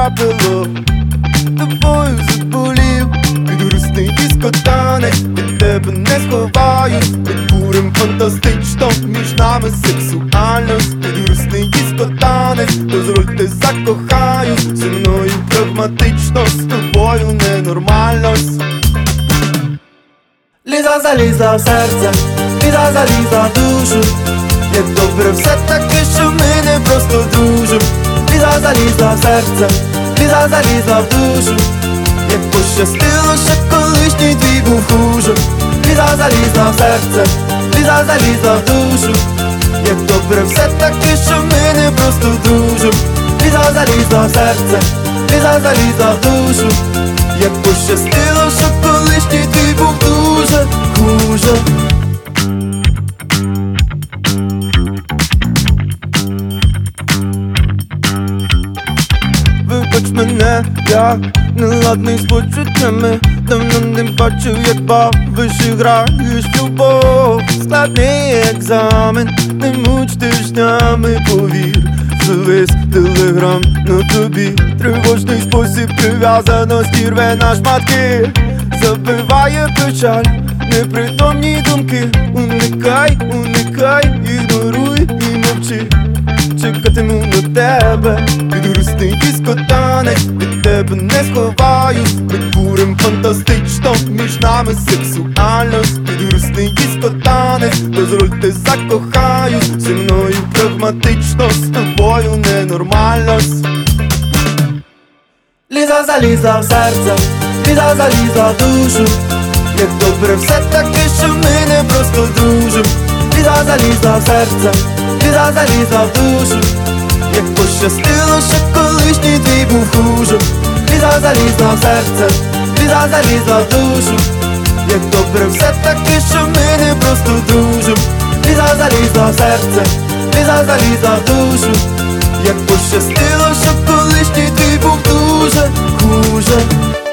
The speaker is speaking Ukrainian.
потрапило, тобою заболів. Підрусний дискотанець, від тебе не сховаюсь. Ми курим фантастично, між нами сексуальність. Підрусний дискотанець, дозвольте закохаюсь. Зі мною прагматично, з тобою ненормальність. Ліза залізла в серце, Ліза залізла в душу. Як добре все таки, що ми не просто дружим. Ліза залізла в серце, Ліза залізла в душу. Як пощастило, що колишній твій був хуже. Ліза залізла в серце, Ліза залізла в душу. Як добре все таки, що ми не просто дружим. Ліза залізла в серце, Ліза залізла в душу. Як пощастило, що колишній твій був дуже хуже. Вибач мене, я неладний з почуттями. Давно не бачив, як бавиш і граєш в любов. Складний екзамен, не муч тижнями, повір. Завис телеграм на тобі. Тривожний спосіб прив'язаності рве на шматки. Забиває печаль, непритомні думки. Уникай, уникай, ігноруй і мовчи. Чекатиму на тебе, підрусний дискотанець. Від тебе не сховаюсь. Ми курим фантастично, між нами сексуальність. Підрусний дискотанець, дозвольте закохаюсь. Зі мною прагматично, з тобою ненормальність. Ліза залізла в серце, Ліза залізла в душу. Як добре все таки, що ми не просто дружим. Ліза залізла в серце, Ліза залізла в душу. Як пощастило, що колишній твій був хуже. Ліза залізла в серце, Ліза залізла в душу. Як добре все таки, що ми не просто дружим. Ліза залізла в серце, Ліза залізла в душу. Як пощастило, що колишній твій був дуже хуже.